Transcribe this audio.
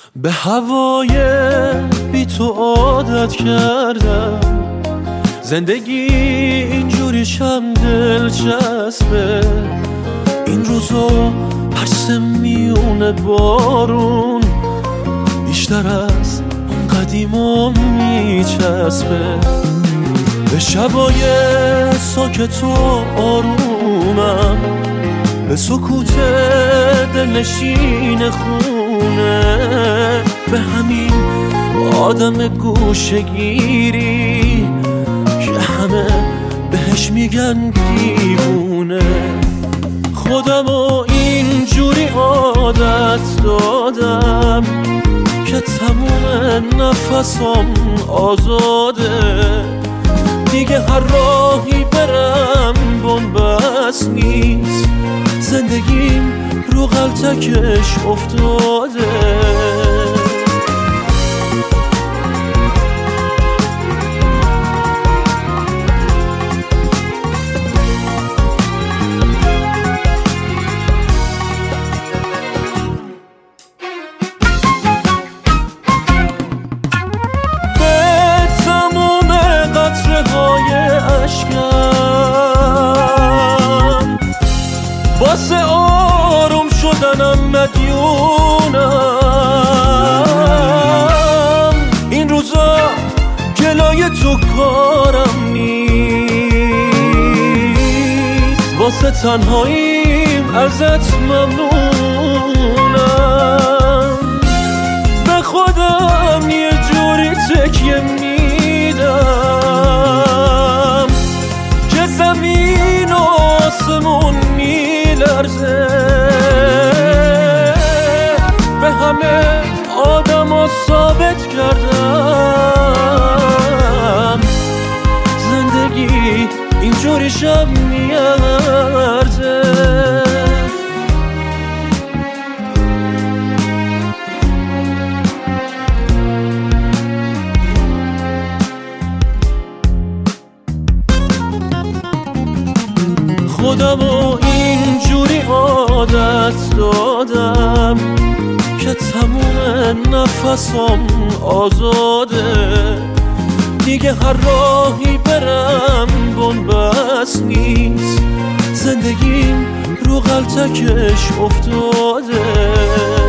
به هوای بی تو عادت کردم، زندگی اینجوریشم دلچسبه. این روزا پس میونه بارون بیشتر از اون قدیما میچسبه. به شبای ساکت و آرومم، به سکوت دلنشین خونه، به همین آدم گوشه‌گیری که همه بهش میگن دیوونه. خودمو اینجوری عادت دادم که تموم نفسم آزاده. دیگه هر راهی برم بنبست نیست، زندگیم رو غلطکش افتاده. واسه آروم شدنم مدیونم. این روزا جلوی تو کارم نیست، واسه تنهاییم ازت ممنونم. به خودم یه جوری تکیه میدم که زمین و آسمون میلرزه. به همه آدما ثابت کردم زندگی اینجوری شب میارزه. خودمو اینجوری عادت دادم که تموم نفسم آزاده. دیگه هر راهی برم بنبست نیست، زندگیم رو غلطکش افتاده.